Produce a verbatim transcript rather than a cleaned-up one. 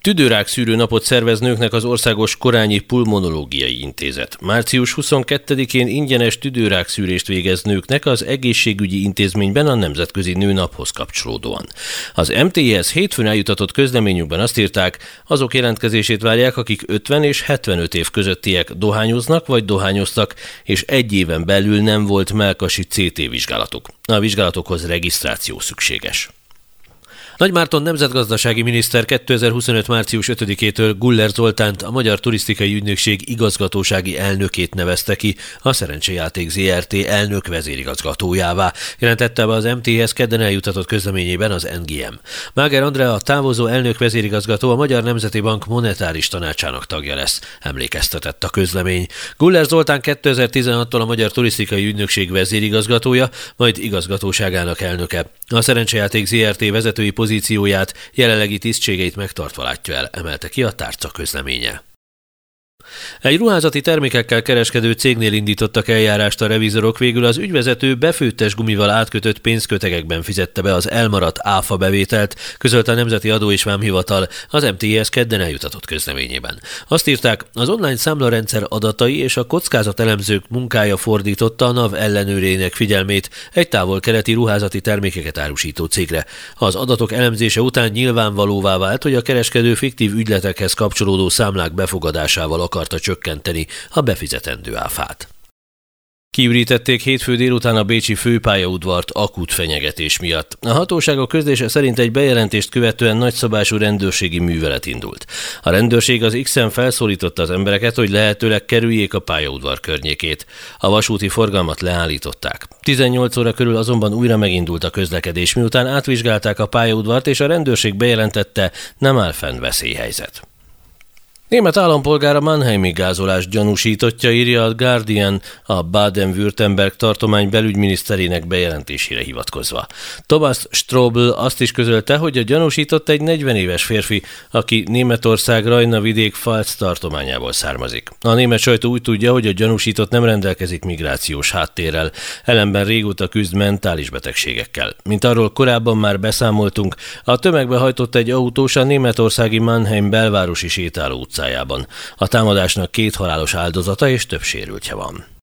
Tüdőrák szűrő napot szervez nőknek az Országos Korányi Pulmonológiai Intézet. március huszonkettedikén ingyenes tüdőrák szűrést végez nőknek az egészségügyi intézményben a Nemzetközi Nőnaphoz kapcsolódóan. Az em té i-hez hétfőn eljutatott közleményükben azt írták, azok jelentkezését várják, akik ötven és hetvenöt év közöttiek, dohányoznak vagy dohányoztak, és egy éven belül nem volt mellkasi cé té vizsgálatuk. A vizsgálatokhoz regisztráció szükséges. Nagy Márton nemzetgazdasági miniszter kétezer-huszonöt. március ötödikétől Guller Zoltánt, a Magyar Turisztikai Ügynökség igazgatósági elnökét nevezte ki a Szerencsejáték zé er té elnök vezérigazgatójává, jelentette be az em té i-hez kedden eljutatott közleményében az en gé em. Máger Andrea, a távozó elnök vezérigazgató a Magyar Nemzeti Bank monetáris tanácsának tagja lesz, emlékeztetett a közlemény. Guller Zoltán kétezer-tizenhattól a Magyar Turisztikai Ügynökség vezérigazgatója, majd igazgatóságának elnöke. A Szerencsejáték zé er té vezetői pozícióját, jelenlegi tisztségeit megtartva látja el, emelte ki a tárca közleménye. Egy ruházati termékekkel kereskedő cégnél indítottak eljárást a revizorok, végül az ügyvezető befőttes gumival átkötött pénzkötegekben fizette be az elmaradt áfa bevételt, közölte a Nemzeti Adó és Vámhivatal az em té i-hez kedden eljutatott közleményében. Azt írták, az online számlarendszer adatai és a kockázatelemzők munkája fordította a NAV ellenőrének figyelmét egy távol-keleti ruházati termékeket árusító cégre. Az adatok elemzése után nyilvánvalóvá vált, hogy a kereskedő fiktív ügyletekhez kapcsolódó számlák befogadásával akarta csökkenteni a befizetendő áfát. Kiürítették hétfő délután a bécsi főpályaudvart akut fenyegetés miatt. A hatóságok közlése szerint egy bejelentést követően nagyszabású rendőrségi művelet indult. A rendőrség az X-en felszólította az embereket, hogy lehetőleg kerüljék a pályaudvar környékét. A vasúti forgalmat leállították. tizennyolc óra körül azonban újra megindult a közlekedés, miután átvizsgálták a pályaudvart, és a rendőrség bejelentette, nem áll fenn veszélyhelyzet. Német állampolgár a mannheimi gázolás gyanúsítottja, írja a Guardian a Baden-Württemberg tartomány belügyminiszterének bejelentésére hivatkozva. Thomas Strobl azt is közölte, hogy a gyanúsított egy negyven éves férfi, aki Németország Rajna vidék Pfalz tartományából származik. A német sajtó úgy tudja, hogy a gyanúsított nem rendelkezik migrációs háttérrel, ellenben régóta küzd mentális betegségekkel. Mint arról korábban már beszámoltunk, a tömegbe hajtott egy autós a németországi Mannheim belvárosi sétáló utcájában. A támadásnak két halálos áldozata és több sérültje van.